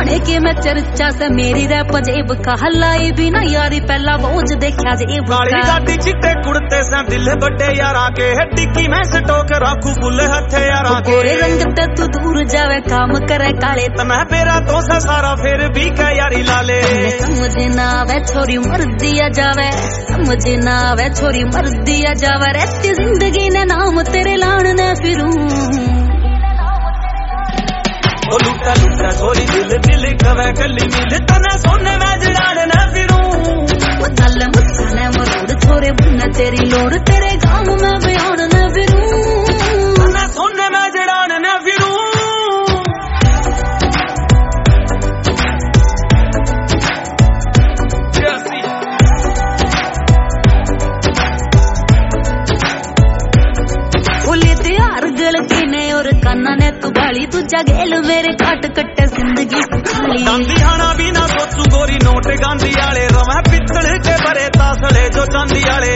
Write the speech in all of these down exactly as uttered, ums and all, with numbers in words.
जाने के मैं चर्चा से मेरी रैप जेब का हलाई भी ना यारी पहला बोझ देखा जेब काली गाड़ी चिट्टे कुड़ते से दिल बड़े यारा के टिक्की में सटोक रखू फुल हथे यारा के गोरे रंग ते तू दूर जावे काम करे काले तना मेरा तो सारा फिर भी क्या यारी लाले समझ ना आवे छोरी मर दिया जावे समझ ना आवे छोरी मर दिया जावे रहती जिंदगी ने नाम तेरे लान ने फिरूं ओ लुटा लुटा छोरी दिल दिल कवे कली मिल तना सोने में जड़ाने न फिरूं वो चल मुझसे ने मरोड़ छोरे बुन तेरी लोड़ तेरे गांव में बयान न फिरूं तना सोने में जड़ाने न फिरूं और काना ने तू गाली दूजा गेल मेरे काट कट्टे जिंदगी खाली गांधी हाना भी ना सोचू गोरी नोट गांधी आले रवा पित्तल के बरे तासले जो चांदी आले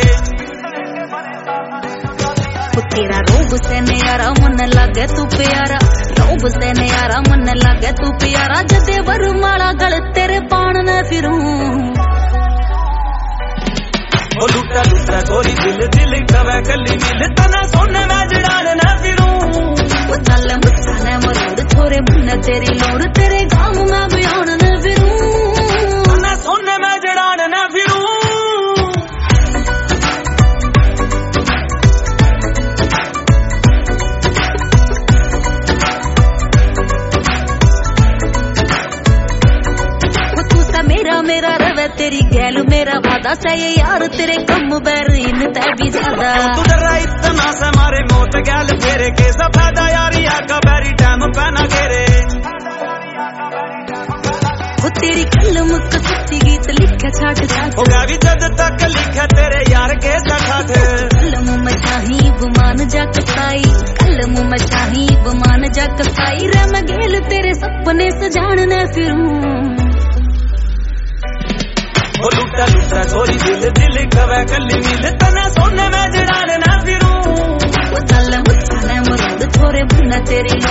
तेरा रोब से न्यारा मन लगे तू प्यारा रोब से न्यारा मन लगे तू प्यारा जदे बरमाला गल तेरे पान न फिरूं ओ लुटा लुटा गोरी दिल दिल कवे कली मिल तना सोने में जड़ाने न फिरूं वो चल मुझसे ने मरोड़ छोरे बुन तेरी लोड़ तेरे गांव में बयान न फिरूं तना सोने में जड़ाने न फिरूं मेरा मेरा रवे तेरी गैल मेरा वादा से ये यार तेरे कम बैर इन तै भी ज्यादा तू डरा इतना से मारे मौत गैल फेरे के सफेदा यारी आका बैरी टाइम पहना घेरे वो तेरी कलम का सच्ची गीत लिखे छाट छाट होगा भी जद तक लिखे तेरे यार के सखात कलम में शाही बुमान जा कसाई कलम में शाही बुमान जा कसाई रे मैं गेल तेरे सपने सजान न फिरूं ओ लुटा लुटा छोरी दिल दिल कवे कली मिल तना सोने में जड़ाने न फिरूं वो चल मुझसे ने मरोड़ छोरे बुन तेरी